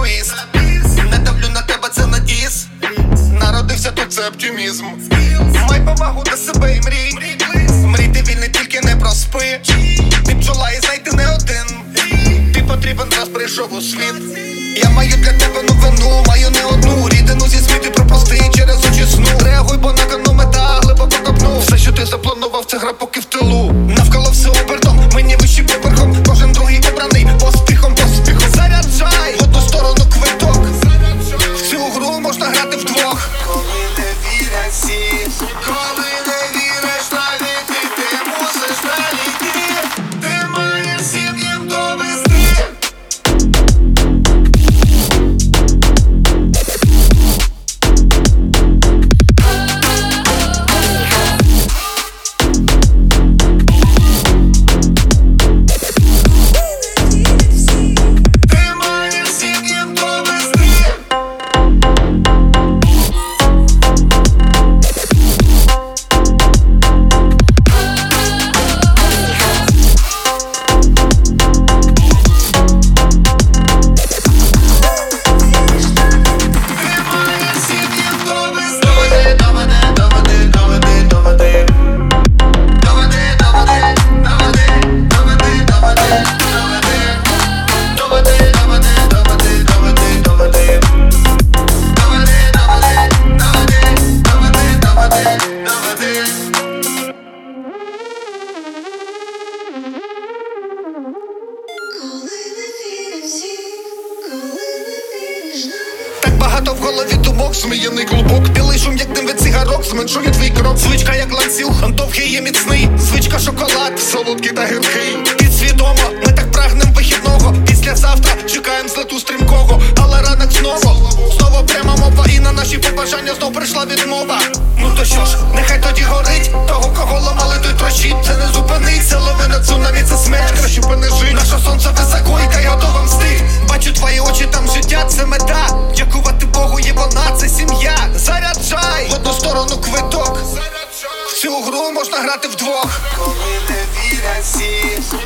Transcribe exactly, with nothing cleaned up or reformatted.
твіст. Не давлю на тебе, це на діс. Народився тут, це оптимізм. Май повагу до себе і мрій. Мрій, ти вільний, тільки не проспи. Ти бджола і знайти не один. Ти потрібен, раз прийшов у світ. Я маю для тебе новину, маю не одну. Рідину зі світу пропусти через очі сну. Реагуй, бо на кону мета, глибоко копну. Все, що ти запланував, це гра поки в тилу. Навколо все обертом, мені вищий поверхом. Кожен другий обраний поспіхом, поспіхом. Заряджай в одну сторону квиток. В цю гру можна грати вдвох. Коли не вірять всі, коли не віриш навіть ти, ти мусиш далі йти. Ти маєш всім їм довести. Багато в голові думок, зміяний клубок. Білий шум, як дим від цигарок, зменшує твій крок. Звичка, як ланцюг, довгий і міцний. Звичка, шоколад, солодкий та гіркий. Підсвідомо, ми так прагнем вихідного. Післязавтра чекаєм злету стрімкого. Але ранок знову, знову пряма мова. І на наші побажання знов прийшла відмова. Ну то що ж, нехай тоді горить. Того, кого ламали, той трощить. Це не зупиниться, лови на цунамі, це смерть. Краще понежи, наше сонце високо, і я готова мстить. Бачу твої очі, там життя, це мета. Дякувати Богу, є вона, це сім'я. Заряджай в одну сторону квиток. В цю гру можна грати вдвох. Коли не вірять всі,